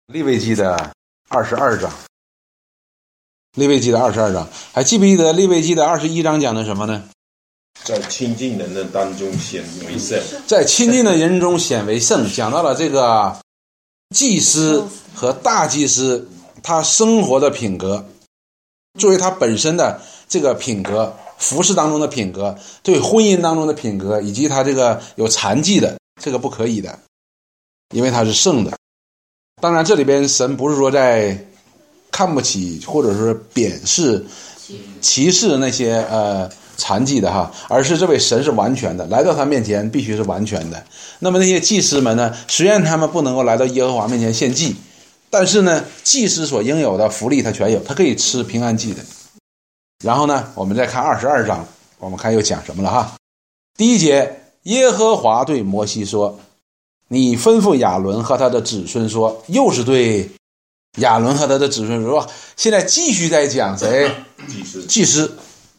利未记的22章，利未记的22章，还记不记得利未记的21章讲的什么呢？ 在亲近人的当中显为圣， 在亲近的人中显为圣，讲到了这个祭司和大祭司他生活的品格，作为他本身的这个品格，服事当中的品格，对婚姻当中的品格，以及他这个有残疾的，这个不可以的，因为他是圣的。当然这里边神不是说在看不起或者是贬视歧视那些残疾的哈，而是这位神是完全的，来到他面前必须是完全的。那么那些祭司们呢，虽然他们不能够来到耶和华面前献祭，但是呢祭司所应有的福利他全有，他可以吃平安祭的。然后呢我们再看22章，我们看又讲什么了哈。第1节，耶和华对摩西说，你吩咐亚伦和他的子孙说，又是对亚伦和他的子孙说，现在继续在讲谁？祭司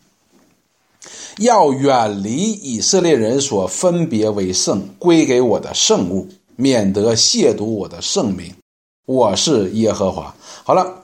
要远离以色列人所分别为圣归给我的圣物，免得亵渎我的圣名，我是耶和华。好了，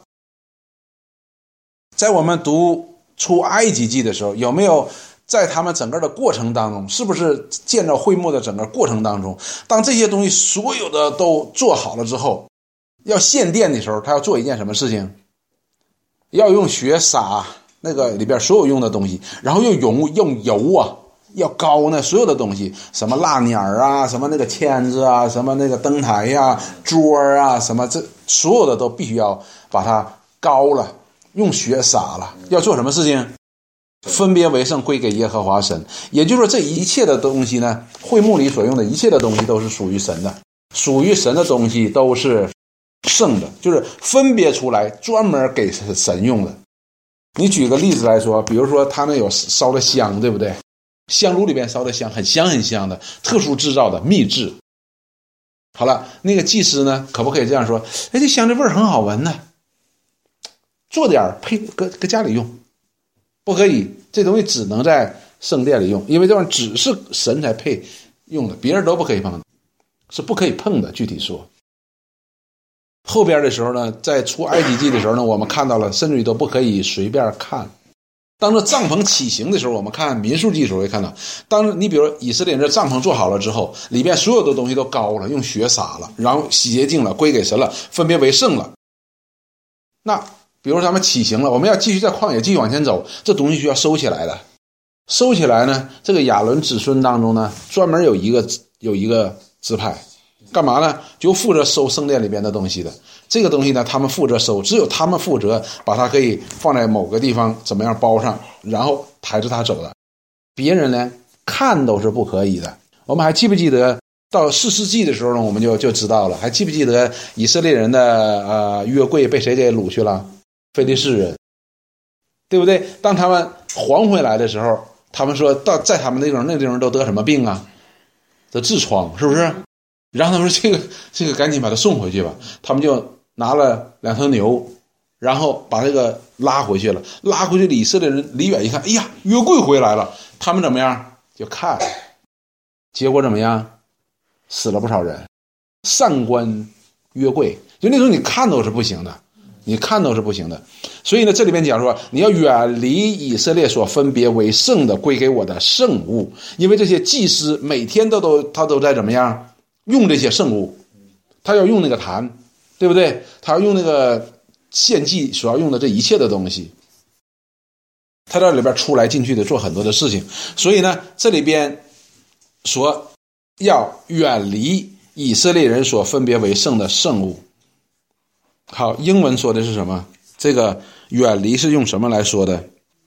在我们读出埃及记的时候，有没有在他们整个的过程当中，是不是建造会幕的整个过程当中，当这些东西所有的都做好了之后，要献殿的时候，他要做一件什么事情？要用血洒那个里边所有用的东西，然后用油啊，要膏呢所有的东西，什么蜡捻啊，什么那个签子啊，什么那个灯台呀、桌啊，什么这所有的都必须要把它膏了，用血洒了。要做什么事情？分别为圣归给耶和华神。也就是说这一切的东西呢，会幕里所用的一切的东西都是属于神的，属于神的东西都是圣的，就是分别出来专门给神用的。你举个例子来说，比如说他们有烧的香，对不对？香炉里边烧的香，很香很香的，特殊制造的秘制。好了，那个祭司呢，可不可以这样说？哎，这香的味儿很好闻呢，做点配搁家里用。不可以，这东西只能在圣殿里用，因为这玩意儿只是神才配用的，别人都不可以碰的，是不可以碰的。具体说，后边的时候呢，在出埃及记的时候呢，我们看到了，甚至于都不可以随便看。当这帐篷起行的时候，我们看民数记的时候会看到，当你比如以色列人这帐篷做好了之后，里边所有的东西都膏了，用血洒了，然后洗洁净了，归给神了，分别为圣了。那比如咱们起行了，我们要继续在旷野继续往前走，这东西需要收起来的。收起来呢，这个亚伦子孙当中呢，专门有一个支派，干嘛呢？就负责收圣殿里边的东西的。这个东西呢，他们负责收，只有他们负责把它可以放在某个地方怎么样包上，然后抬着它走的。别人呢看都是不可以的。我们还记不记得到4世纪的时候呢，我们就知道了。还记不记得以色列人的约柜被谁给掳去了？非利士人，对不对？当他们还回来的时候，他们说在他们那地方都得什么病啊？得痔疮，是不是？然后他们说这个赶紧把他送回去吧。他们就拿了2头牛，然后把这个拉回去了。拉回去的以色列人离远一看，哎呀，约柜回来了。他们怎么样？就看，结果怎么样？死了不少人，上官约柜。就那时候你看都是不行的。你看都是不行的。所以呢，这里边讲说，你要远离以色列所分别为圣的归给我的圣物，因为这些祭司每天他都在怎么样用这些圣物，他要用那个坛，对不对？他要用那个献祭所要用的这一切的东西，他在里边出来进去的做很多的事情。所以呢，这里边说要远离以色列人所分别为圣的圣物。好，英文说的是什么？这个远离是用什么来说的？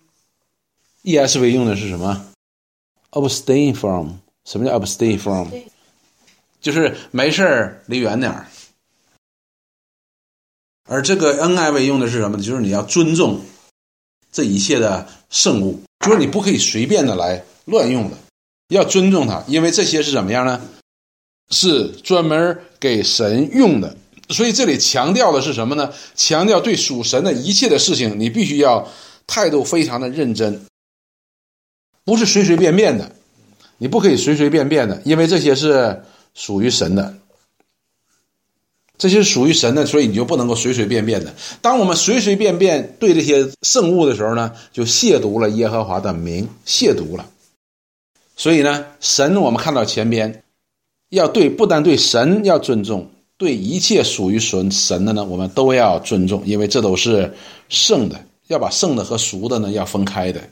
ESV 用的是什么？ abstain from。 什么叫 abstain from？ 就是没事离远点儿。而这个 NIV 用的是什么？就是你要尊重这一切的圣物，就是你不可以随便的来乱用的，要尊重它，因为这些是怎么样呢？是专门给神用的。所以这里强调的是什么呢？强调对属神的一切的事情，你必须要态度非常的认真，不是随随便便的，你不可以随随便便的，因为这些是属于神的。 这些是属于神的，所以你就不能够随随便便的。当我们随随便便对这些圣物的时候呢，就亵渎了耶和华的名，亵渎了。所以呢，神我们看到前边要对，不但对神要尊重，对一切属于神的呢，我们都要尊重，因为这都是圣的，要把圣的和俗的呢要分开的。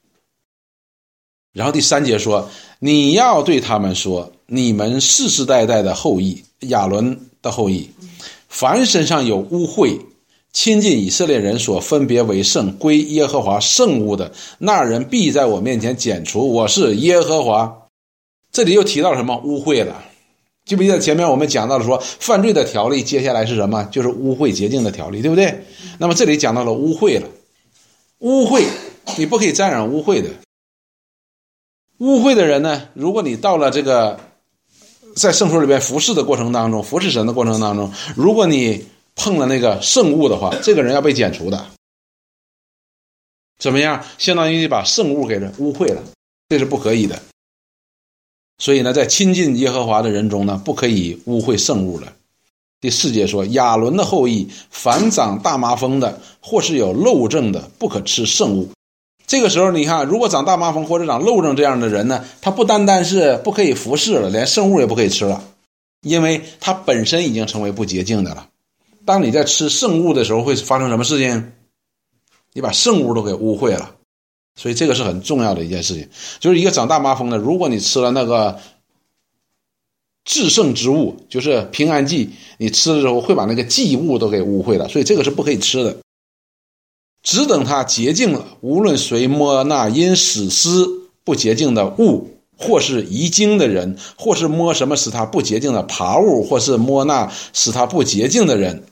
然后第3节说，你要对他们说，你们世世代代的后裔，亚伦的后裔，凡身上有污秽，亲近以色列人所分别为圣归耶和华圣物的，那人必在我面前剪除，我是耶和华。这里又提到什么？污秽了。记不记得前面我们讲到了说犯罪的条例，接下来是什么？就是污秽洁净的条例，对不对？那么这里讲到了污秽了。污秽，你不可以沾染污秽的。污秽的人呢，如果你到了这个在圣所里边服侍的过程当中，服侍神的过程当中，如果你碰了那个圣物的话，这个人要被剪除的。怎么样？相当于你把圣物给人污秽了，这是不可以的。所以呢，在亲近耶和华的人中呢，不可以污秽圣物了。第4节说，亚伦的后裔，凡长大麻风的，或是有漏症的，不可吃圣物。这个时候你看，如果长大麻风或者长漏症这样的人呢，他不单单是不可以服侍了，连圣物也不可以吃了，因为他本身已经成为不洁净的了。当你在吃圣物的时候，会发生什么事情？你把圣物都给污秽了。所以这个是很重要的一件事情，就是一个长大麻风的，如果你吃了那个至圣之物，就是平安祭，你吃的时候会把那个祭物都给污秽了，所以这个是不可以吃的。只等它洁净了，无论谁摸那因死尸不洁净的物，或是遗精的人，或是摸什么使他不洁净的爬物，或是摸那使他不洁净的人，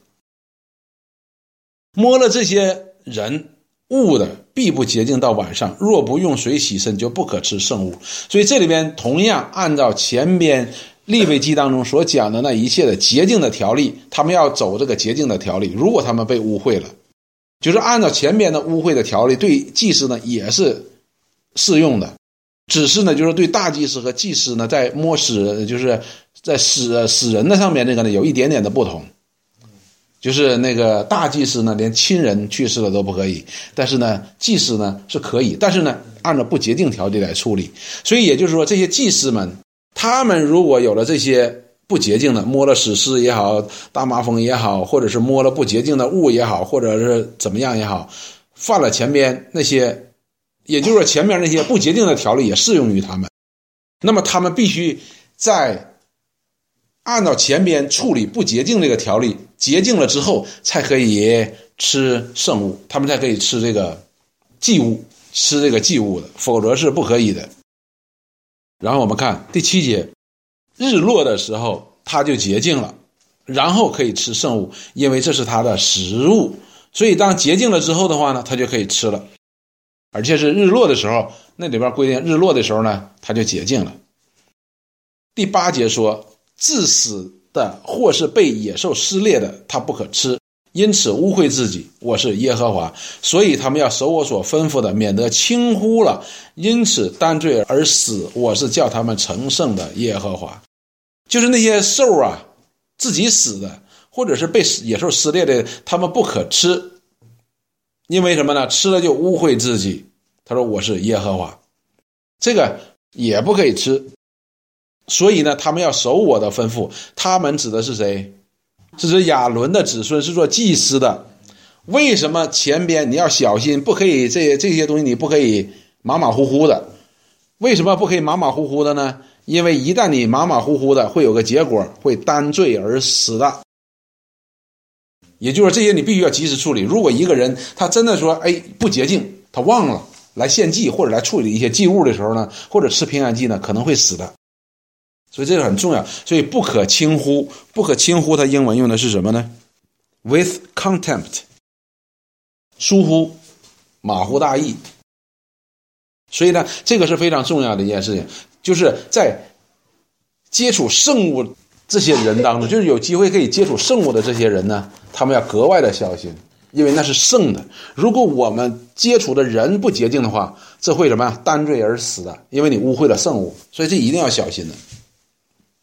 摸了这些人物的，必不洁净到晚上，若不用水洗身，就不可吃圣物。所以这里边同样按照前边利未记当中所讲的那一切的洁净的条例，他们要走这个洁净的条例。如果他们被污秽了，就是按照前边的污秽的条例，对祭司呢也是适用的，只是呢就是对大祭司和祭司呢在摸死，就是在死人的上面这个呢有一点点的不同。就是那个大祭司呢，连亲人去世了都不可以，但是呢，祭司呢是可以，但是呢，按照不洁净条例来处理。所以也就是说，这些祭司们，他们如果有了这些不洁净的，摸了死尸也好，大麻风也好，或者是摸了不洁净的物也好，或者是怎么样也好，犯了前边那些，也就是说前面那些不洁净的条例也适用于他们。那么他们必须在按照前边处理不洁净这个条例，洁净了之后才可以吃圣物，他们才可以吃这个祭物，吃这个祭物的，否则是不可以的。然后我们看第7节，日落的时候他就洁净了，然后可以吃圣物，因为这是他的食物。所以当洁净了之后的话呢，他就可以吃了，而且是日落的时候，那里边规定日落的时候呢，他就洁净了。第8节说，致死的或是被野兽撕裂的，他不可吃，因此污秽自己，我是耶和华。所以他们要守我所吩咐的，免得轻忽了，因此担罪而死，我是叫他们成圣的耶和华。就是那些兽啊，自己死的，或者是被野兽撕裂的，他们不可吃，因为什么呢？吃了就污秽自己。他说我是耶和华，这个也不可以吃。所以呢，他们要守我的吩咐。他们指的是谁？是指亚伦的子孙，是做祭司的。为什么前边你要小心，不可以这些东西你不可以马马虎虎的？为什么不可以马马虎虎的呢？因为一旦你马马虎虎的，会有个结果，会担罪而死的。也就是说，这些你必须要及时处理。如果一个人他真的说不洁净，他忘了来献祭或者来处理一些祭物的时候呢，或者吃平安祭呢，可能会死的。所以这个很重要，所以不可轻忽。不可轻忽它英文用的是什么呢？ with contempt， 疏忽，马虎大意。所以呢，这个是非常重要的一件事情，就是在接触圣物这些人当中，就是有机会可以接触圣物的这些人呢，他们要格外的小心，因为那是圣的。如果我们接触的人不洁净的话，这会什么呀？担罪而死的，因为你污秽了圣物，所以这一定要小心的。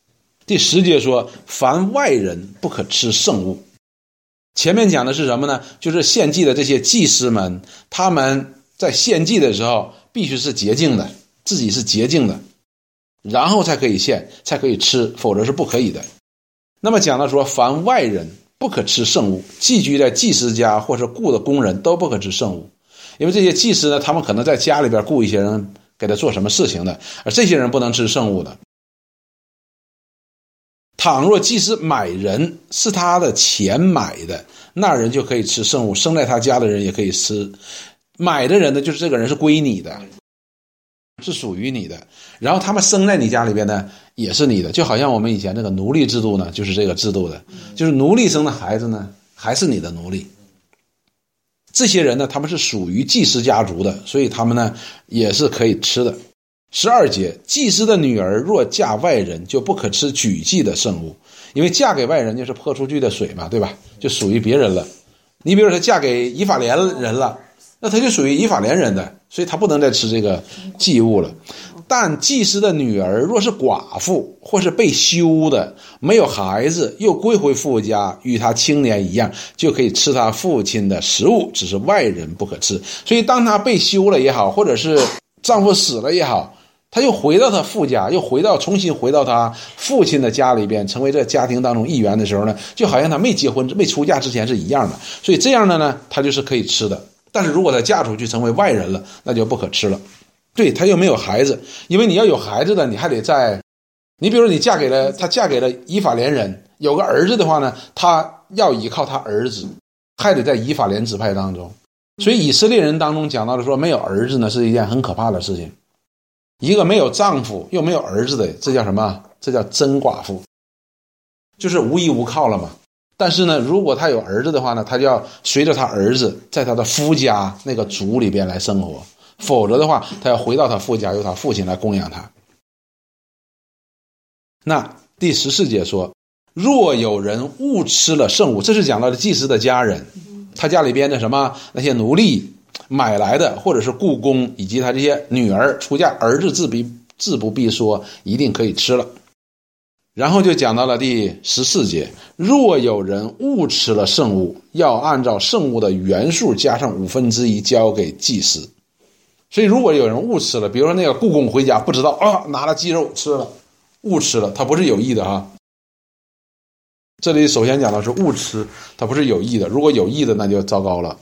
第10节说，凡外人不可吃圣物。前面讲的是什么呢？就是献祭的这些祭司们，他们在献祭的时候必须是洁净的，自己是洁净的，然后才可以献，才可以吃，否则是不可以的。那么讲到说，凡外人不可吃圣物，寄居在祭司家或是雇的工人都不可吃圣物。因为这些祭司呢，他们可能在家里边雇一些人给他做什么事情的，而这些人不能吃圣物的。倘若祭司买人是他的钱买的，那人就可以吃圣物，生在他家的人也可以吃。买的人呢，就是这个人是归你的，是属于你的，然后他们生在你家里边呢也是你的。就好像我们以前这个奴隶制度呢，就是这个制度的，就是奴隶生的孩子呢还是你的奴隶。这些人呢，他们是属于祭司家族的，所以他们呢也是可以吃的。12节，祭司的女儿若嫁外人，就不可吃举祭的圣物，因为嫁给外人就是泼出去的水嘛，对吧？就属于别人了。你比如说她嫁给以法莲人了，那她就属于以法莲人的，所以她不能再吃这个祭物了。但祭司的女儿若是寡妇或是被休的，没有孩子，又归回父家，与她青年一样，就可以吃她父亲的食物，只是外人不可吃。所以当她被休了也好，或者是丈夫死了也好，她又回到她父家，又重新回到她父亲的家里边，成为这家庭当中一员的时候呢，就好像她没结婚没出嫁之前是一样的。所以这样的呢，她就是可以吃的。但是如果她嫁出去成为外人了，那就不可吃了。对，她又没有孩子，因为你要有孩子的，你还得你比如说她嫁给了以法莲人，有个儿子的话呢，她要依靠她儿子，还得在以法莲支派当中。所以以色列人当中讲到的说，没有儿子呢是一件很可怕的事情。一个没有丈夫又没有儿子的，这叫什么？这叫真寡妇，就是无依无靠了嘛。但是呢，如果他有儿子的话呢，他就要随着他儿子在他的夫家那个族里边来生活，否则的话他要回到他父家，由他父亲来供养他。那第14节说，若有人误吃了圣物，这是讲到的祭司的家人，他家里边的什么那些奴隶买来的，或者是雇工，以及他这些女儿出嫁，儿子自不必说，一定可以吃了。然后就讲到了第14节，若有人误吃了圣物，要按照圣物的原数加上1/5交给祭司。所以如果有人误吃了，比如说那个雇工回家不知道拿了鸡肉吃了，误吃了，他不是有意的啊。这里首先讲到是误吃，他不是有意的，如果有意的那就糟糕了。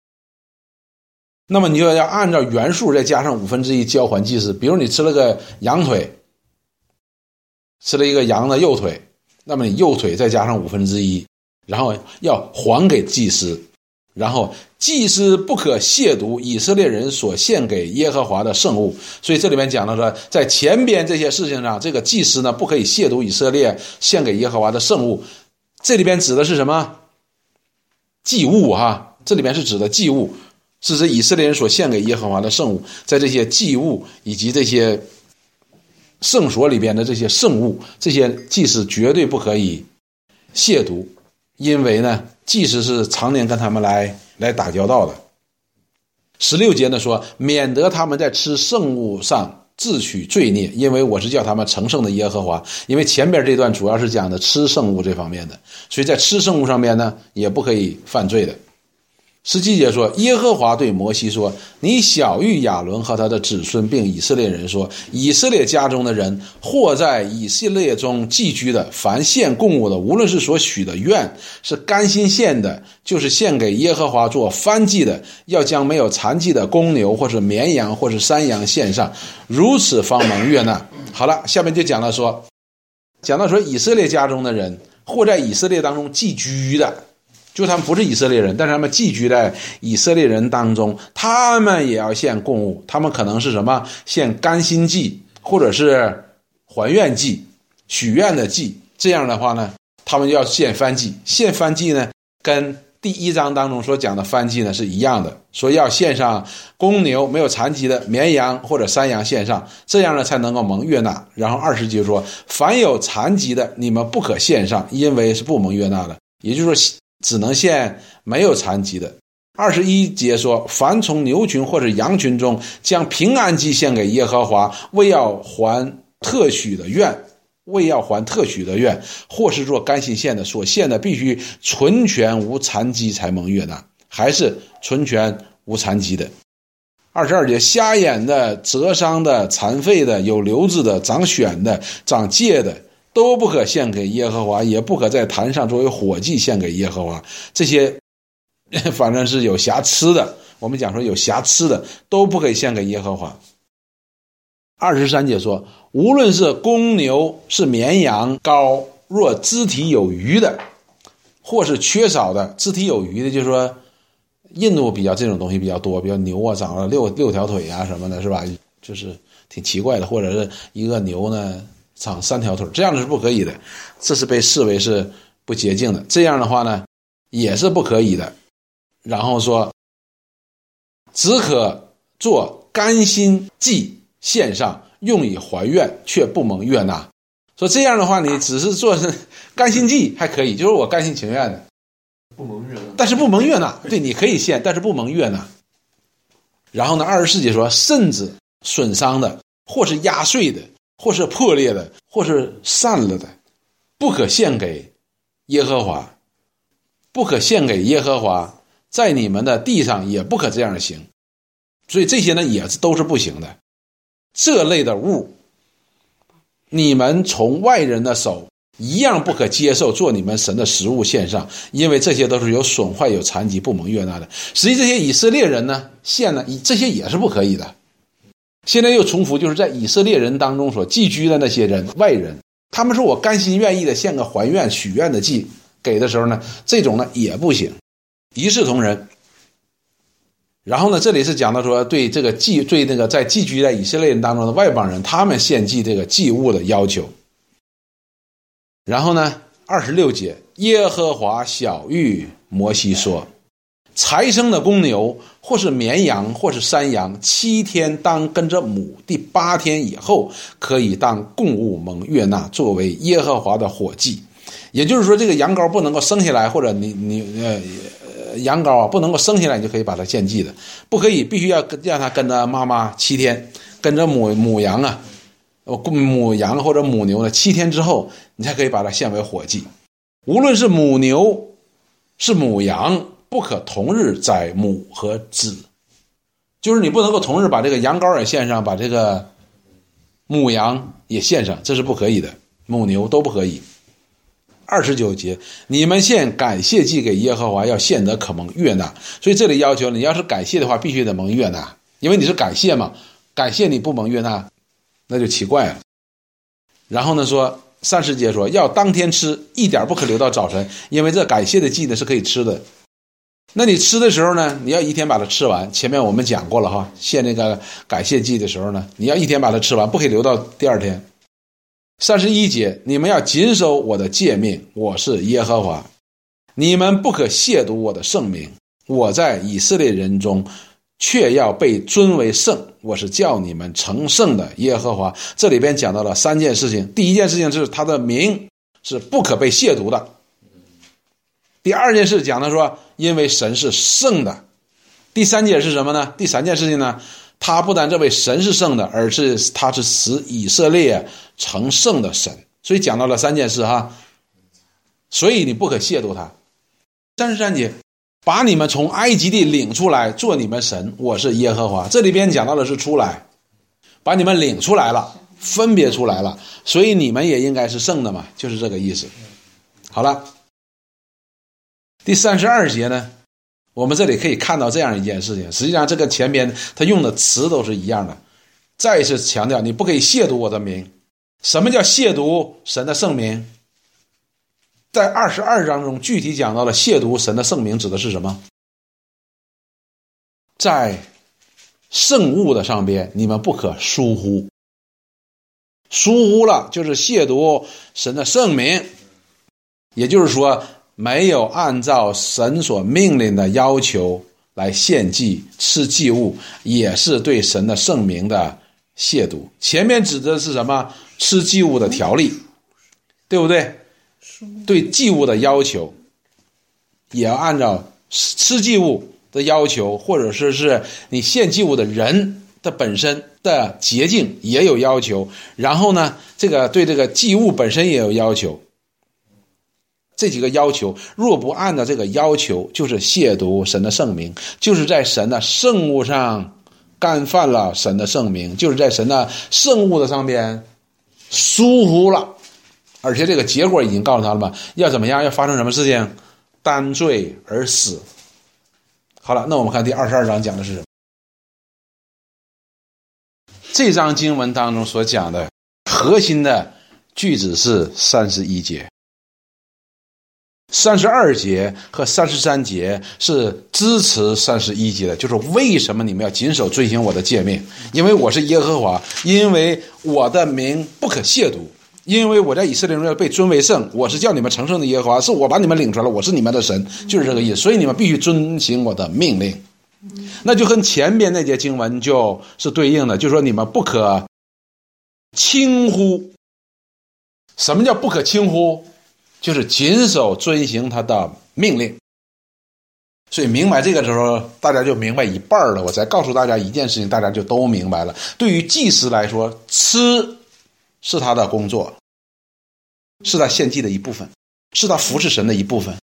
那么你就要按照原数再加上1/5交还祭司。比如你吃了个羊腿，吃了一个羊的右腿，那么你右腿再加上1/5，然后要还给祭司。然后祭司不可亵渎以色列人所献给耶和华的圣物。所以这里面讲到说，在前边这些事情上，这个祭司呢不可以亵渎以色列献给耶和华的圣物。这里边指的是什么？祭物哈，这里边是指的祭物，是指以色列人所献给耶和华的圣物。在这些祭物以及这些圣所里边的这些圣物，这些祭司绝对不可以亵渎，因为呢祭司是常年跟他们来打交道的。16节呢说，免得他们在吃圣物上自取罪孽，因为我是叫他们成圣的耶和华。因为前边这段主要是讲的吃圣物这方面的，所以在吃圣物上面呢也不可以犯罪的。17节说，耶和华对摩西说，你晓谕亚伦和他的子孙并以色列人说，以色列家中的人或在以色列中寄居的，凡献供物的，无论是所许的愿是甘心献的，就是献给耶和华做燔祭的，要将没有残疾的公牛或是绵羊或是山羊献上，如此方蒙悦纳。好了，下面就讲到说以色列家中的人或在以色列当中寄居的，就他们不是以色列人，但是他们寄居在以色列人当中，他们也要献供物。他们可能是什么？献甘心祭，或者是还愿祭、许愿的祭。这样的话呢，他们就要献燔祭。献燔祭呢，跟第1章当中所讲的燔祭呢是一样的，说要献上公牛，没有残疾的绵羊或者山羊献上，这样呢才能够蒙悦纳。然后20节说，凡有残疾的，你们不可献上，因为是不蒙悦纳的。也就是说只能献没有残疾的。21节说，凡从牛群或者羊群中将平安祭献给耶和华，为要还特许的愿， 为要还特许的愿，或是做甘心献的，所献的必须纯全无残疾才蒙悦纳，还是纯全无残疾的。22节，瞎眼的、折伤的、残废的、有瘤子的、长癣的、长疥的，都不可献给耶和华，也不可在坛上作为火祭献给耶和华。这些反正是有瑕疵的，我们讲说有瑕疵的都不可以献给耶和华。23节说，无论是公牛是绵羊羔，若肢体有余的，或是缺少的，肢体有余的就是说印度比较这种东西比较多，比如牛啊长了六条腿啊什么的，是吧？就是挺奇怪的，或者是一个牛呢长3条腿，这样的是不可以的，这是被视为是不洁净的，这样的话呢也是不可以的。然后说只可做甘心祭献上，用以还愿，却不蒙悦纳。说这样的话你只是做甘心祭还可以，就是我甘心情愿的， 不蒙悦纳， 但是不蒙悦纳，对，你可以献，但是不蒙悦纳。然后呢24节说，甚至损伤的，或是压碎的，或是破裂的，或是散了的，不可献给耶和华，不可献给耶和华，在你们的地上也不可这样行。所以这些呢也都是不行的。这类的物你们从外人的手一样不可接受做你们神的食物献上，因为这些都是有损坏有残疾不蒙悦纳的。实际这些以色列人呢献呢，这些也是不可以的。现在又重复，就是在以色列人当中所寄居的那些人外人，他们说我甘心愿意的献个还愿许愿的祭给的时候呢，这种呢也不行，一视同仁。然后呢这里是讲到说对这个对那个在寄居在以色列人当中的外邦人，他们献祭这个祭物的要求。然后呢26节，耶和华晓谕摩西说，才生的公牛或是绵羊或是山羊7天当跟着母，第8天以后可以当供物蒙悦纳，作为耶和华的火祭。也就是说这个羊羔不能够生下来，或者羊羔啊不能够生下来你就可以把它献祭的，不可以，必须要让它跟着妈妈7天，跟着母羊啊母羊或者母牛呢7天之后你才可以把它献为火祭。无论是母牛是母羊，不可同日宰母和子，就是你不能够同日把这个羊羔也献上，把这个母羊也献上，这是不可以的，母牛都不可以。29节，你们献感谢祭给耶和华，要献得可蒙悦纳。所以这里要求你要是感谢的话必须得蒙悦纳，因为你是感谢嘛，感谢你不蒙悦纳那就奇怪了。然后呢说30节说，要当天吃，一点不可留到早晨，因为这感谢的祭呢是可以吃的。那你吃的时候呢，你要一天把它吃完，前面我们讲过了哈，献那个感谢祭的时候呢，你要一天把它吃完，不可以留到第二天。31节，你们要谨守我的诫命，我是耶和华，你们不可亵渎我的圣名，我在以色列人中却要被尊为圣，我是叫你们成圣的耶和华。这里边讲到了3件事情，第一件事情是他的名是不可被亵渎的，第二件事讲的说因为神是圣的，第三件是什么呢？第3件事情呢，他不但这位神是圣的，而是他是使以色列成圣的神。所以讲到了3件事哈，所以你不可亵渎他。33节，把你们从埃及地领出来做你们神，我是耶和华。这里边讲到的是出来，把你们领出来了，分别出来了，所以你们也应该是圣的嘛，就是这个意思。好了，第32节呢，我们这里可以看到这样一件事情，实际上这个前边他用的词都是一样的，再一次强调你不可以亵渎我的名。什么叫亵渎神的圣名？在22章中具体讲到了亵渎神的圣名指的是什么？在圣物的上边你们不可疏忽，疏忽了就是亵渎神的圣名，也就是说没有按照神所命令的要求来献祭吃祭物，也是对神的圣名的亵渎。前面指的是什么？吃祭物的条例，对不对？对祭物的要求也要按照吃祭物的要求，或者是你献祭物的人的本身的洁净也有要求，然后呢，对这个祭物本身也有要求。这几个要求若不按照这个要求，就是亵渎神的圣名，就是在神的圣物上干犯了神的圣名，就是在神的圣物的上边疏忽了。而且这个结果已经告诉他了嘛，要怎么样，要发生什么事情，担罪而死。好了，那我们看第22章讲的是什么。这章经文当中所讲的核心的句子是31节，32节和33节是支持31节的，就是为什么你们要谨守遵行我的诫命，因为我是耶和华，因为我的名不可亵渎，因为我在以色列中要被尊为圣，我是叫你们成圣的耶和华，是我把你们领出来，我是你们的神，就是这个意思。所以你们必须遵行我的命令。那就跟前边那节经文就是对应的，就是说你们不可轻忽。什么叫不可轻忽？就是谨守遵行他的命令。所以明白这个时候，大家就明白一半了。我再告诉大家一件事情，大家就都明白了。对于祭司来说，吃是他的工作，是他献祭的一部分，是他服侍神的一部分。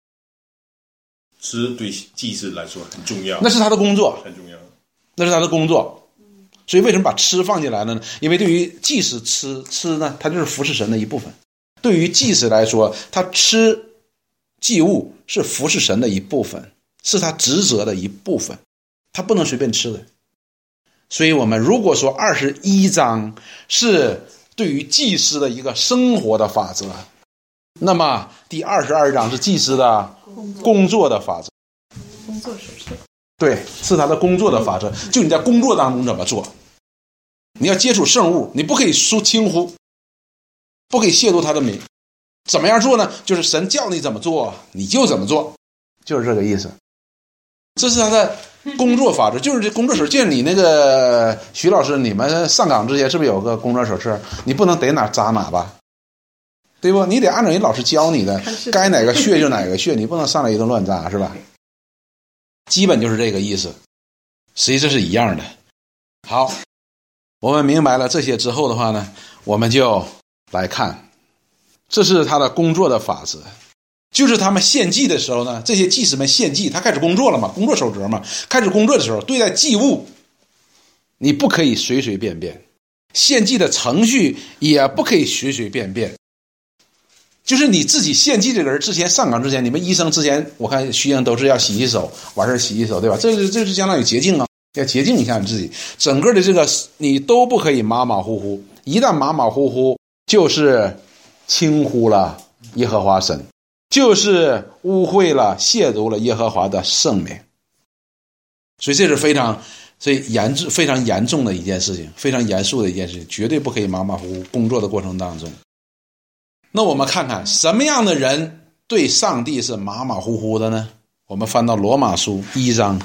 吃对祭司来说很重要， 那是他的工作， 很重要， 那是他的工作。所以为什么把吃放进来了呢？因为对于祭司吃呢，他就是服侍神的一部分。对于祭司来说，他吃祭物是服侍神的一部分，是他职责的一部分，他不能随便吃的。所以我们如果说21章是对于祭司的一个生活的法则，那么第22章是祭司的工作的法则， 工作手册。 对，是他的工作的法则。就你在工作当中怎么做，你要接触圣物，你不可以轻忽，不可以亵渎他的名。怎么样做呢？就是神叫你怎么做你就怎么做，就是这个意思。这是他的工作法则，就是这工作手册。就你那个徐老师，你们上岗之前是不是有个工作手册？你不能逮哪扎哪吧，对不？你得按照人老师教你的，该哪个穴就哪个穴，你不能上来一顿乱扎，是吧？基本就是这个意思，实际这是一样的。好，我们明白了这些之后的话呢，我们就来看，这是他的工作的法则。就是他们献祭的时候呢，这些祭司们献祭，他开始工作了嘛，工作守则嘛，开始工作的时候，对待祭物你不可以随随便便，献祭的程序也不可以随随便便。就是你自己献祭这个人之前上岗之前，你们医生之前我看徐营都是要洗洗手，完事洗洗手，对吧？这是相当于洁净啊，要洁净一下你自己，整个的这个你都不可以马马虎虎，一旦马马虎虎就是轻忽了耶和华神，就是污秽了亵渎了耶和华的圣名。所以这是非常严重的一件事情，非常严肃的一件事情，绝对不可以马马虎虎工作的过程当中。那我们看看什么样的人对上帝是马马虎虎的呢？我们翻到罗马书1章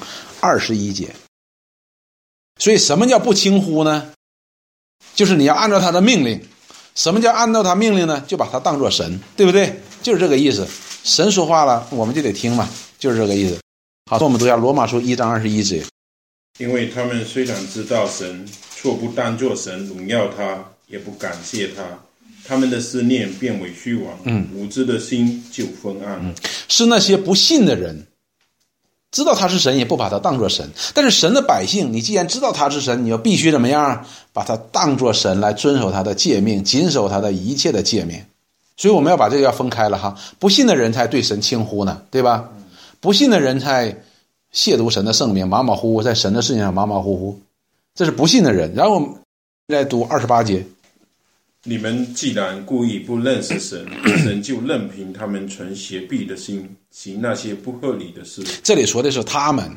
21节。所以什么叫不轻忽呢？就是你要按照他的命令。什么叫按照他命令呢？就把他当作神，对不对？就是这个意思。神说话了，我们就得听嘛，就是这个意思。好，我们读一下罗马书1章21节。 因为他们虽然知道神，却不当作神荣耀他，也不感谢他，他们的思念变为虚妄，无知的心就昏暗。 是那些不信的人，知道他是神，也不把他当作神。但是神的百姓，你既然知道他是神，你就必须怎么样？把他当作神来遵守他的诫命，谨守他的一切的诫命。所以我们要把这个要分开了哈。不信的人才对神轻忽呢，对吧？不信的人才亵渎神的圣名，马马虎虎，在神的事情上马马虎虎，这是不信的人。然后我们来读28节。 你们既然故意不认识神，神就任凭他们存邪僻的心，行那些不合理的事。 这里说的是他们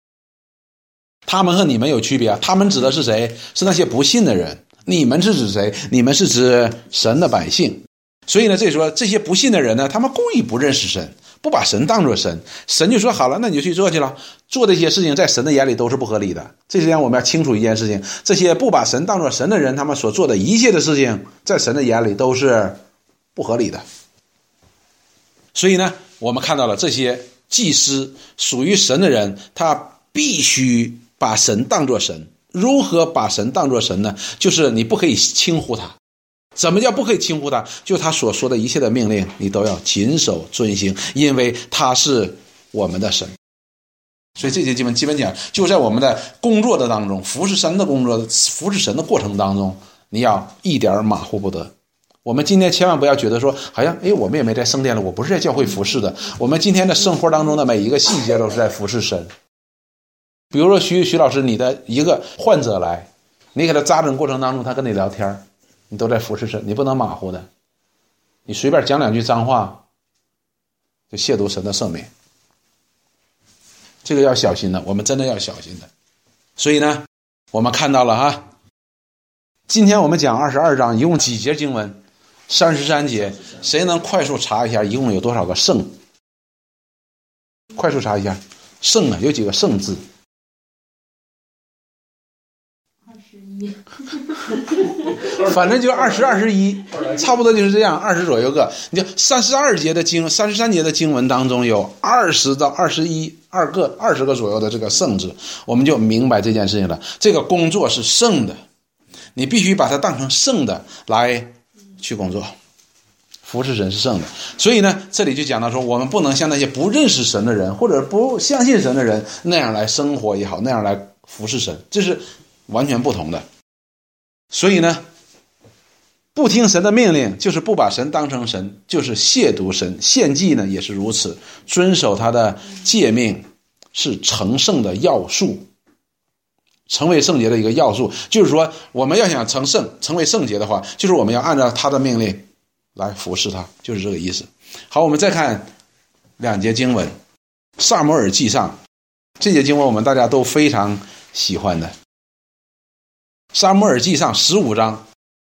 和你们有区别啊。他们指的是谁？是那些不信的人。你们是指谁？你们是指神的百姓。所以呢，这里说这些不信的人呢，他们故意不认识神，不把神当作神，神就说好了，那你就去做去了。做这些事情在神的眼里都是不合理的。这实际上我们要清楚一件事情，这些不把神当作神的人，他们所做的一切的事情在神的眼里都是不合理的。所以呢，我们看到了这些祭司属于神的人，他必须把神当作神， 如何把神当作神呢？就是你不可以轻忽他。怎么叫不可以轻忽他？就他所说的一切的命令，你都要谨守遵行，因为他是我们的神。所以这些经文基本讲，就在我们的工作的当中，服侍神的工作，服侍神的过程当中，你要一点马虎不得。我们今天千万不要觉得说，好像我们也没在圣殿了，我不是在教会服侍的。我们今天的生活当中的每一个细节都是在服侍神。比如说徐老师，你的一个患者来，你给他扎诊过程当中，他跟你聊天，你都在服侍神，你不能马虎的。你随便讲两句脏话，就亵渎神的圣名，这个要小心的，我们真的要小心的。所以呢，我们看到了哈，今天我们讲22章，一共几节经文？33节。谁能快速查一下一共有多少个圣？快速查一下，圣啊，有几个圣字 ？21。 反正就20、21，差不多就是这样，20左右个。你就33节的经文当中有20到21，20个左右的这个圣字，我们就明白这件事情了。这个工作是圣的，你必须把它当成圣的来去工作。服侍神是圣的，所以呢，这里就讲到说，我们不能像那些不认识神的人或者不相信神的人那样来生活也好，那样来服侍神，这是完全不同的。所以呢，不听神的命令就是不把神当成神，就是亵渎神。献祭呢也是如此，遵守他的诫命是成圣的要素，成为圣洁的一个要素。就是说，我们要想成圣，成为圣洁的话，就是我们要按照他的命令来服侍他，就是这个意思。好，我们再看2节经文，撒母耳记上，这节经文我们大家都非常喜欢的。撒母耳记上15章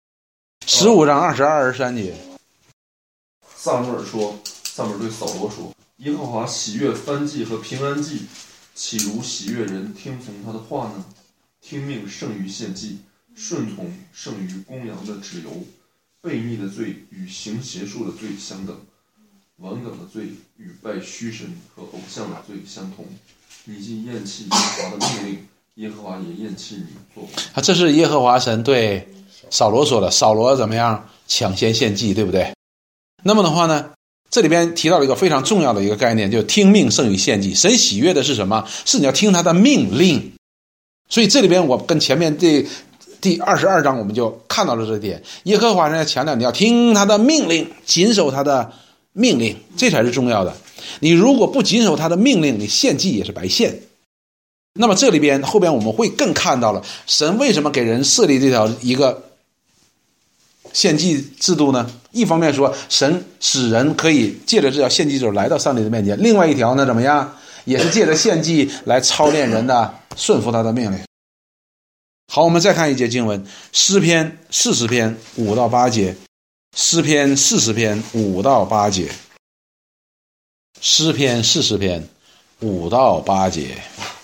22、23节。 撒母耳对扫罗说：耶和华喜悦燔祭和平安祭，岂如喜悦人听从他的话呢？听命胜于献祭，顺从胜于公羊的脂油。悖逆的罪与行邪术的罪相等，顽梗的罪与拜虚神和偶像的罪相同。你既厌弃耶和华的命令，耶和华也厌弃你做王。 这是耶和华神对扫罗说的。扫罗怎么样？抢先献祭，对不对？那么的话呢，这里边提到了一个非常重要的一个概念，就听命胜于献祭。神喜悦的是什么？是你要听他的命令。所以这里边我跟前面第22章我们就看到了这点。耶和华呢强调你要听他的命令，谨守他的命令，这才是重要的。你如果不谨守他的命令，你献祭也是白献。那么这里边后边我们会更看到了神为什么给人设立这条一个献祭制度呢？一方面说神使人可以借着这条献祭制度来到上帝的面前，另外一条呢怎么样？也是借着献祭来操练人的顺服他的命令。好，我们再看一节经文，诗篇40篇5到8节。诗篇40篇5到8节。诗篇40篇5到8节。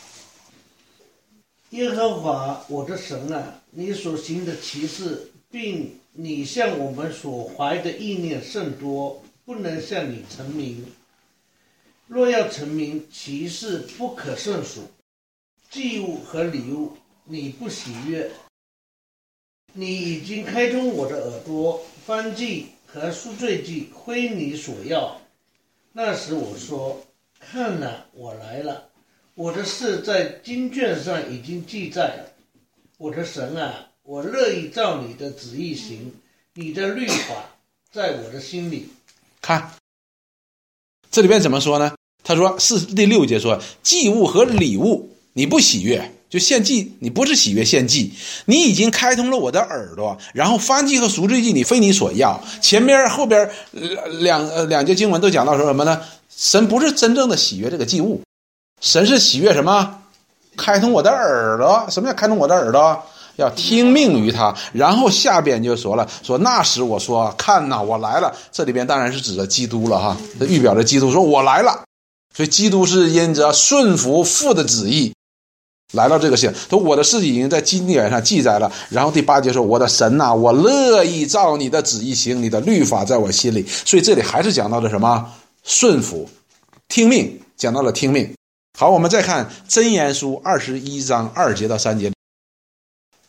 耶和华我的神啊，你所行的奇事，并你向我们所怀的意念甚多，不能向你陈明。若要陈明，其事不可胜数。祭物和礼物你不喜悦，你已经开通我的耳朵，燔祭和赎罪祭归你所要。那时我说，看哪，我来了，我的事在经卷上已经记载了。我的神啊，我乐意照你的旨意行，你的律法在我的心里。 看这里边怎么说呢？他说第6节说，祭物和礼物你不喜悦，就献祭你不是喜悦献祭，你已经开通了我的耳朵，然后燔祭和赎罪祭你非你所要。前边后边两节经文都讲到说什么呢？神不是真正的喜悦这个祭物，神是喜悦什么？开通我的耳朵。什么叫开通我的耳朵？要听命于他。然后下边就说了，说那时我说，看哪，我来了。这里边当然是指着基督了哈，预表着基督，说我来了。所以基督是因着顺服父的旨意来到这个世界，说我的事已经在经典上记载了。然后第8节说，我的神啊，我乐意照你的旨意行，你的律法在我心里。所以这里还是讲到了什么？顺服听命，讲到了听命。好，我们再看箴言书21章2节到3节。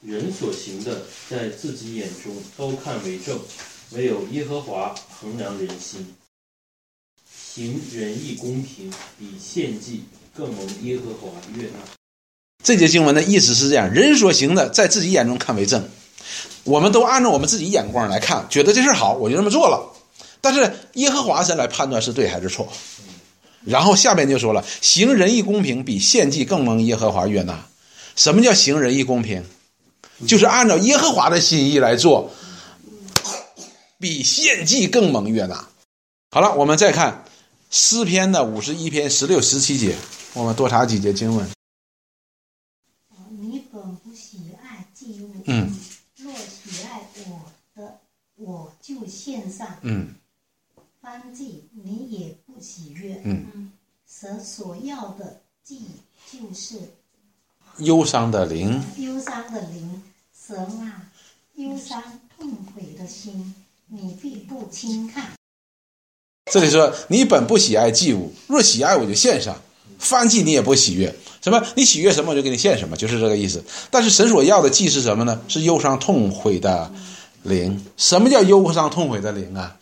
人所行的，在自己眼中都看为正，唯有耶和华衡量人心。行仁义公平，比献祭更蒙耶和华悦纳。 这节经文的意思是这样：人所行的，在自己眼中看为正。我们都按照我们自己眼光来看，觉得这事好，我就这么做了。但是耶和华神来判断是对还是错。然后下边就说了，行仁义公平，比献祭更蒙耶和华悦纳。什么叫行仁义公平？就是按照耶和华的心意来做，比献祭更蒙悦纳。好了，我们再看诗篇的51篇16、17节，我们多查几节经文。 你本不喜爱祭物，若喜爱我的，我就献上。燔祭你也不喜悦。神所要的祭就是忧伤的灵， 忧伤的灵。神啊，忧伤痛悔的心，你必不轻看。 这里说你本不喜爱祭物，若喜爱我就献上。燔祭你也不喜悦，什么？你喜悦什么我就给你献什么，就是这个意思。但是神所要的祭是什么呢？是忧伤痛悔的灵。什么叫忧伤痛悔的灵啊？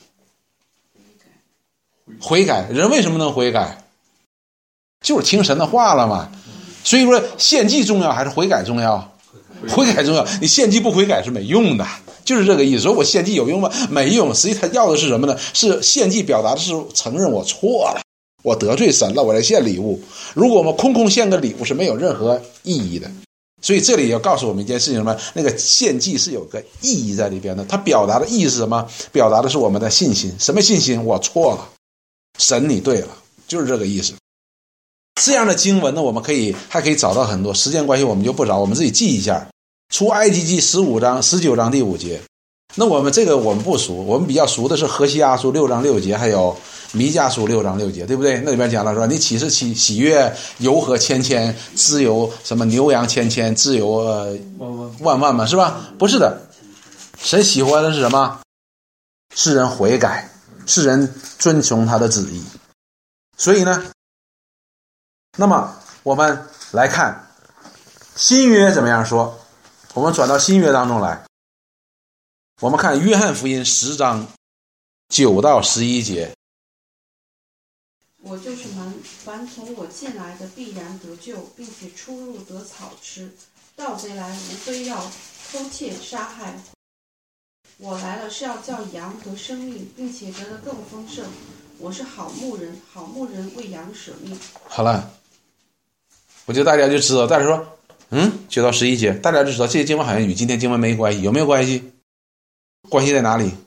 悔改。人为什么能悔改？就是听神的话了嘛。所以说献祭重要还是悔改重要？悔改重要。你献祭不悔改是没用的，就是这个意思。说我献祭有用吗？没用。实际他要的是什么呢？是献祭表达的是承认我错了，我得罪神了，我来献礼物。如果我们空空献个礼物是没有任何意义的。所以这里要告诉我们一件事情，什么？那个献祭是有个意义在里边的。它表达的意义是什么？表达的是我们的信心。什么信心？我错了，神你对了，就是这个意思。这样的经文呢，我们还可以找到很多，时间关系我们就不找，我们自己记一下。出埃及记19章第5节。那我们不熟，我们比较熟的是何西阿书6章6节，还有弥迦书6章6节，对不对？那里边讲了说，你岂是喜悦油和千千，自由什么牛羊千千，自由万万嘛，是吧？不是的，神喜欢的是什么？是人悔改，是人遵从他的旨意。所以呢，那么我们来看新约怎么样说。我们转到新约当中来，我们看约翰福音10章9到11节。 我就是门，凡从我进来的必然得救，并且出入得草吃。盗贼来无非要偷窃杀害，我来了是要叫羊得生命，并且得的更丰盛。我是好牧人，好牧人为羊舍命。 好了，我觉得大家就知道。但是说9到11节，大家就知道这些经文好像与今天经文没关系，有没有关系？关系在哪里？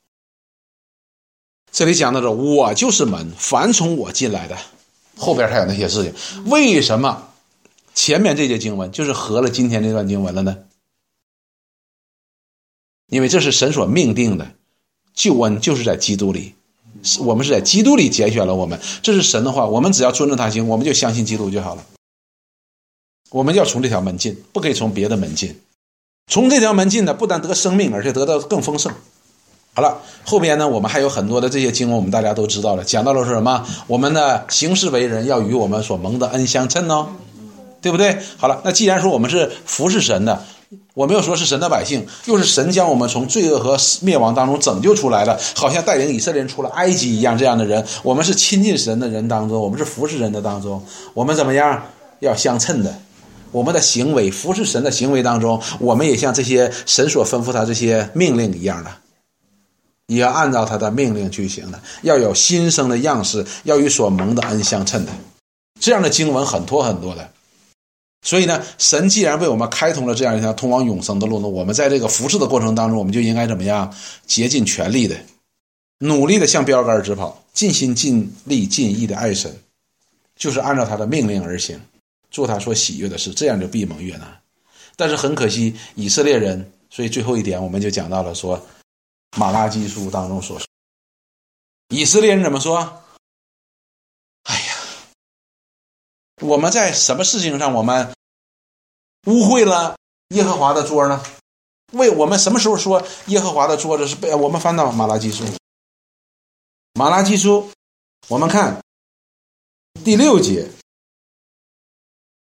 这里讲到的我就是门，凡从我进来的，后边还有那些事情。为什么前面这节经文就是合了今天这段经文了呢？因为这是神所命定的救恩，就是在基督里，我们是在基督里拣选了我们，这是神的话，我们只要遵着他行，我们就相信基督就好了。我们要从这条门进，不可以从别的门进。从这条门进呢，不但得生命，而且得到更丰盛。好了，后边呢，我们还有很多的这些经文，我们大家都知道了，讲到了是什么？我们的行事为人要与我们所蒙的恩相称哦，对不对？好了，那既然说我们是服侍神的，我没有说是神的百姓，又是神将我们从罪恶和灭亡当中拯救出来的，好像带领以色列人出了埃及一样，这样的人，我们是亲近神的人当中，我们是服侍人的当中，我们怎么样？要相称的。我们的行为，服侍神的行为当中，我们也像这些神所吩咐他这些命令一样的，也要按照他的命令去行的，要有新生的样式，要与所蒙的恩相称的。这样的经文很多很多的。所以呢，神既然为我们开通了这样一条通往永生的路呢，我们在这个服侍的过程当中，我们就应该怎么样？竭尽全力的，努力的向标杆直跑，尽心尽力尽意的爱神，就是按照他的命令而行，做他所喜悦的事，这样就必蒙悦纳。但是很可惜，以色列人，所以最后一点我们就讲到了说，马拉基书当中所说，以色列人怎么说？哎呀，我们在什么事情上我们污秽了耶和华的桌呢？为我们什么时候说耶和华的桌子是被我们翻到马拉基书？马拉基书，我们看第6节。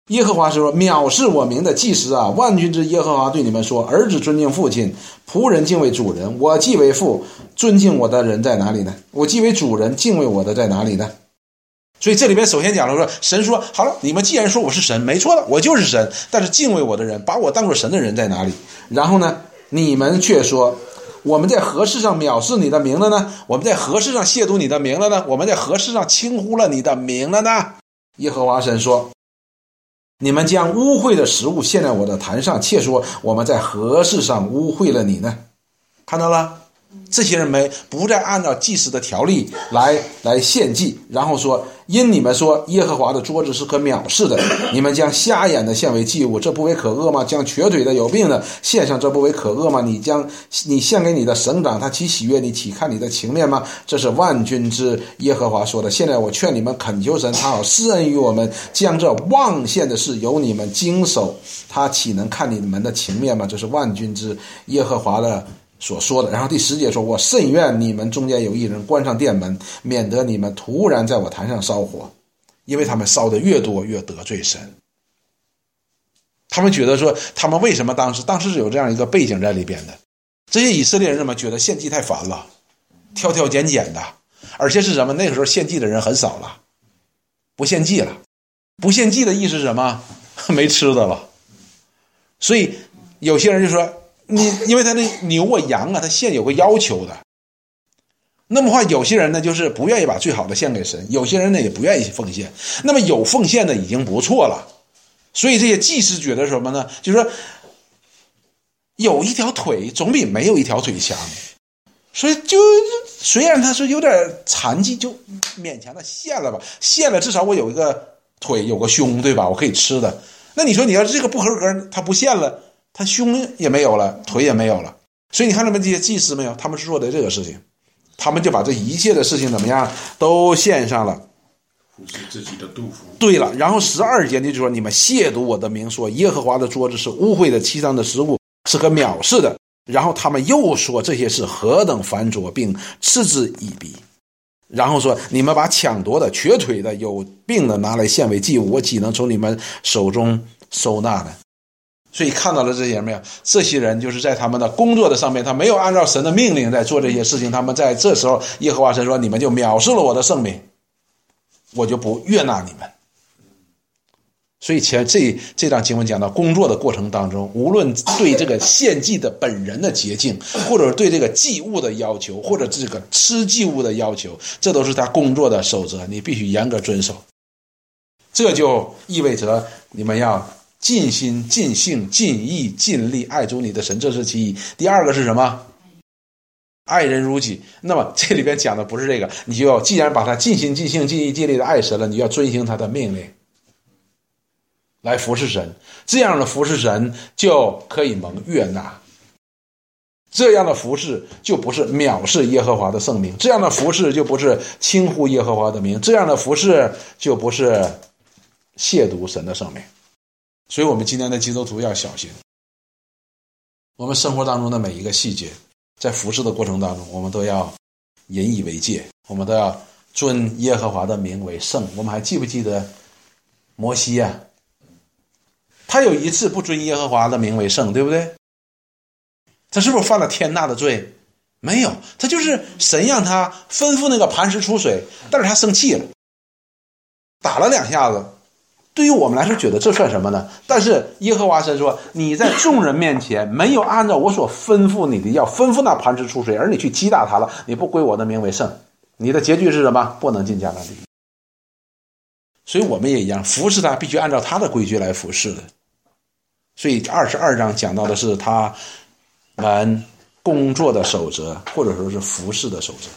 耶和华说，藐视我名的祭司啊，万军之耶和华对你们说，儿子尊敬父亲，仆人敬畏主人。我既为父，尊敬我的人在哪里呢？我既为主人，敬畏我的在哪里呢？所以这里边首先讲了说，神说好了，你们既然说我是神，没错的，我就是神，但是敬畏我的人，把我当作神的人在哪里？然后呢，你们却说，我们在何事上藐视你的名了呢？我们在何事上亵渎你的名了呢？我们在何事上轻忽了你的名了呢？耶和华神说，你们将污秽的食物献在我的坛上，且说我们在何事上污秽了你呢？看到了，这些人不再按照祭司的条例来献祭，然后说，因你们说耶和华的桌子是可藐视的，你们将瞎眼的献为祭物，这不为可恶吗？将瘸腿的有病的献上，这不为可恶吗？你献给你的省长，他岂喜悦你，岂看你的情面吗？这是万军之耶和华说的。现在我劝你们恳求神，他好施恩于我们，将这妄献的事由你们经手，他岂能看你们的情面吗？这是万军之耶和华的所说的。然后第10节说，我甚愿你们中间有一人关上殿门，免得你们突然在我坛上烧火，因为他们烧的越多越得罪神。他们觉得说，他们为什么当时是有这样一个背景在里边的，这些以色列人怎么觉得献祭太烦了，挑挑拣拣的，而且是什么？那个时候献祭的人很少了，不献祭了。不献祭的意思是什么？没吃的了。所以有些人就说，因为他那牛啊羊啊，他献有个要求的。那么话，有些人呢就是不愿意把最好的献给神，有些人呢也不愿意奉献。那么有奉献的已经不错了。所以这些祭司觉得什么呢？就是说有一条腿总比没有一条腿强。所以就虽然他是有点残疾，就勉强的献了吧，献了至少我有一个腿有个胸，对吧？我可以吃的。那你说你要这个不合格，他不献了，他胸也没有了，腿也没有了。所以你看他们这些祭司没有，他们是做的这个事情，他们就把这一切的事情怎么样都献上了， 服侍自己的肚腹。 对了，然后12节就说，你们亵渎我的名，说耶和华的桌子是污秽的，其上的食物是可藐视的。然后他们又说这些事何等烦浊，并嗤之以鼻。然后说，你们把抢夺的、瘸腿的、有病的拿来献为祭物，我岂能从你们手中收纳呢？所以看到了这些没有？这些人就是在他们的工作的上面，他没有按照神的命令在做这些事情。他们在这时候，耶和华神说，你们就藐视了我的圣名，我就不悦纳你们。所以这章经文讲到工作的过程当中，无论对这个献祭的本人的洁净，或者对这个祭物的要求，或者这个吃祭物的要求，这都是他工作的守则，你必须严格遵守。这就意味着你们要尽心尽性尽意尽力爱主你的神，这是其一。第二个是什么？爱人如己。那么这里边讲的不是这个，你就要既然把他尽心尽性尽意尽力的爱神了，你要遵行他的命令来服侍神，这样的服侍神就可以蒙悦纳。这样的服侍就不是藐视耶和华的圣名，这样的服侍就不是轻忽耶和华的名，这样的服侍就不是亵渎神的圣名。所以我们今天的基督徒要小心，我们生活当中的每一个细节，在服侍的过程当中，我们都要引以为戒，我们都要尊耶和华的名为圣。我们还记不记得摩西啊？他有一次不尊耶和华的名为圣，对不对？他是不是犯了天大的罪？没有，他就是神让他吩咐那个磐石出水，但是他生气了，打了2下子。对于我们来说觉得这算什么呢？但是耶和华神说，你在众人面前没有按照我所吩咐你的，要吩咐那磐石出水，而你去击打他了，你不归我的名为圣，你的结局是什么？不能进迦南地。所以我们也一样，服侍他必须按照他的规矩来服侍的。所以22章讲到的是他们工作的守则，或者说是服侍的守则，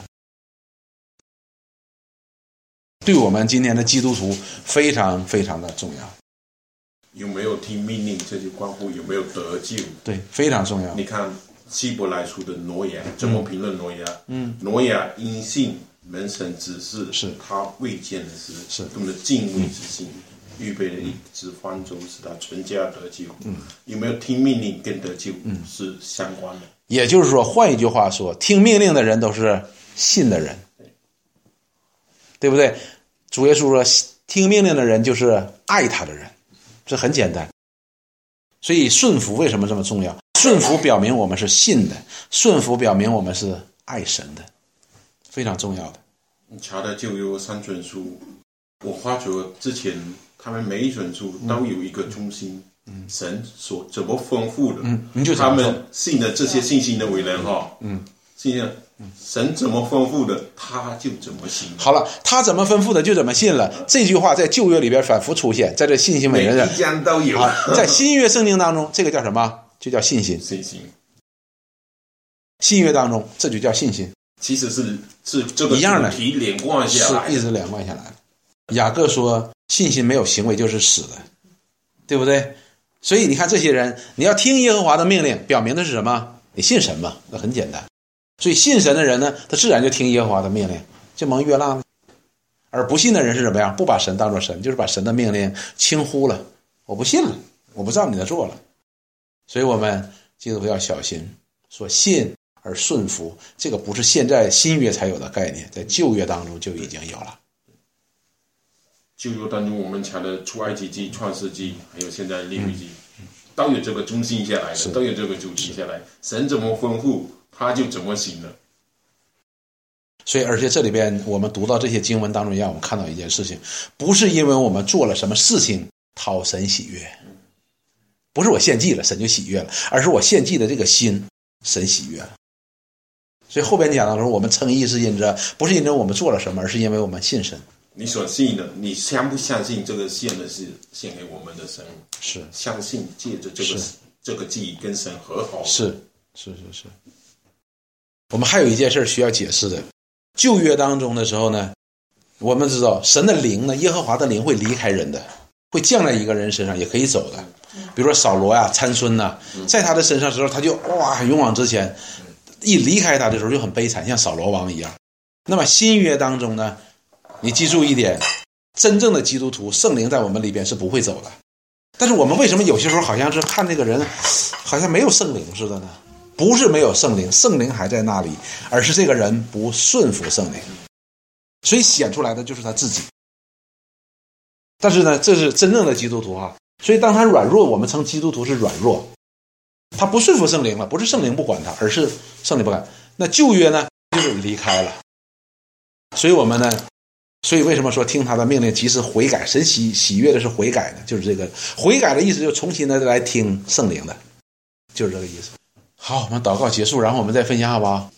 对我们今天的基督徒非常非常的重要。 有没有听命令，这就关乎有没有得救。 对，非常重要。 你看希伯来书的挪亚怎么评论挪亚？挪亚因信蒙神指示，是他未见的事，是他们的敬畏之心，预备了一只方舟，使他全家得救。有没有听命令跟得救是相关的？ 也就是说，换一句话说，听命令的人都是信的人，对不对？主耶稣说，听命令的人就是爱他的人， 这很简单。所以顺服为什么这么重要？顺服表明我们是信的，顺服表明我们是爱神的，非常重要的。 查的旧约3卷书，我发觉之前他们每一卷书都有一个中心，神所怎么丰富的，他们信的这些信心的伟人信的神怎么丰富的，他就怎么信。 好了，他怎么丰富的就怎么信了。这句话在旧约里边反复出现，在这信心伟人每一章都有。 在新约圣经当中，这个叫什么？就叫信心。新约当中，这就叫信心。 其实是这个一样的， 题连贯下来， 是一直连贯下来的。雅各说，信心没有行为就是死的，对不对？所以你看这些人，你要听耶和华的命令，表明的是什么？你信神嘛，那很简单。所以信神的人呢，他自然就听耶和华的命令，就蒙悦纳了。而不信的人是什么样？不把神当作神，就是把神的命令轻忽了，我不信了，我不照你的做了。所以我们基督徒要小心，说信而顺服，这个不是现在新约才有的概念，在旧约当中就已经有了。 旧约当中我们查的出埃及记、创世纪，还有现在利未记，都有这个中心下来的，都有这个主题下来。神怎么丰富，他就怎么行了。 所以而且这里边我们读到这些经文当中，让我们看到一件事情，不是因为我们做了什么事情讨神喜悦，不是我献祭了神就喜悦了，而是我献祭的这个心神喜悦了。所以后边讲到说，我们称义是因着，不是因着我们做了什么，而是因为我们信神。 你所信的，你相不相信这个献的是献给我们的神？ 是相信，借着这个祭跟神和好。 是。我们还有一件事需要解释的，旧约当中的时候呢，我们知道神的灵呢，耶和华的灵会离开人的，会降在一个人身上，也可以走的。比如说扫罗呀、参孙呐，在他的身上的时候，他就勇往直前。一离开他的时候就很悲惨，像扫罗王一样。那么新约当中呢，你记住一点，真正的基督徒圣灵在我们里边是不会走的。但是我们为什么有些时候好像是看这个人好像没有圣灵似的呢？不是没有圣灵，圣灵还在那里，而是这个人不顺服圣灵，所以显出来的就是他自己。但是呢，这是真正的基督徒啊。所以当他软弱，我们称基督徒是软弱，他不顺服圣灵了，不是圣灵不管他，而是圣灵不管。那旧约呢，就是离开了。所以我们呢，所以为什么说听他的命令及时悔改？神喜悦的是悔改的，就是这个悔改的意思，就重新的来听圣灵的，就是这个意思。好，我们祷告结束，然后我们再分享好不好？